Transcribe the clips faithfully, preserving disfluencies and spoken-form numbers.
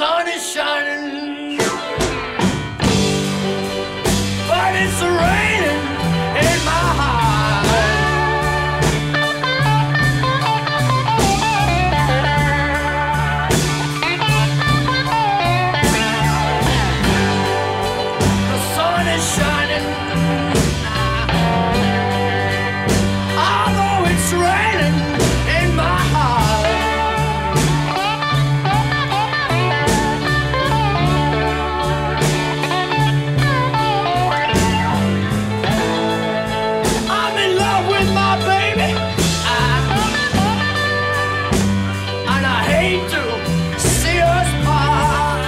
sun is shining, but it's raining in my heart. The sun is shining, although it's raining in my heart. I'm in love with my baby, and I hate to see us part.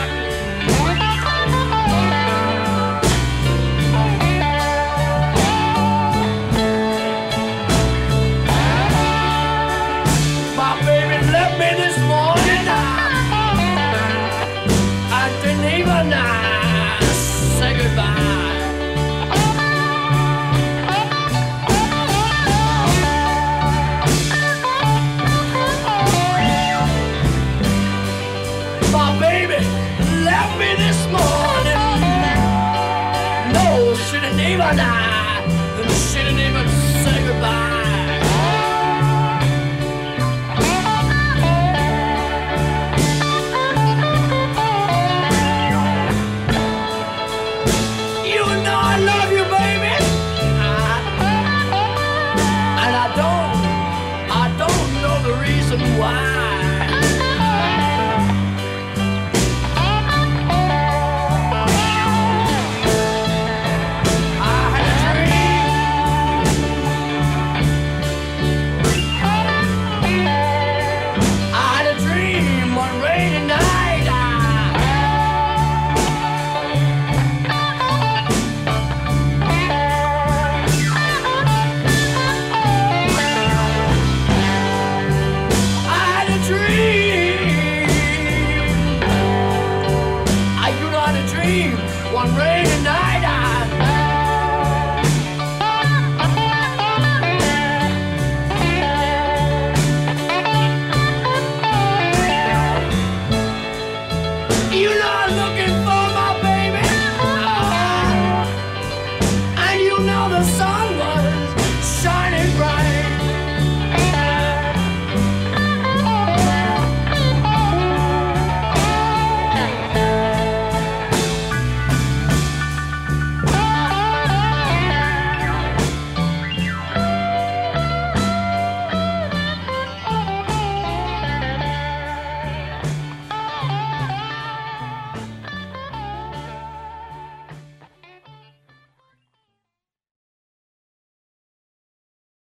My baby left me this morning, I didn't even uh, say goodbye. My baby left me this morning. No, she didn't even uh, she didn't even say goodbye. You know I love you, baby, and I don't, I don't know the reason why.